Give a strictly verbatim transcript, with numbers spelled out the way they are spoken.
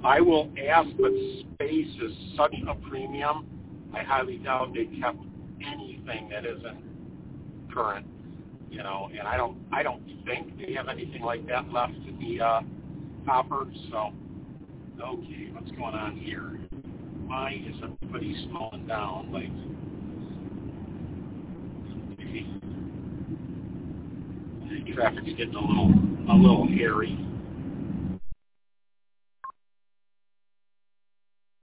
I will ask, but space is such a premium. I highly doubt they kept anything that isn't current, you know. And I don't, I don't think they have anything like that left in the uh, hopper. So, okay, what's going on here? Why is everybody slowing down? Like, maybe the traffic's getting a little, a little hairy.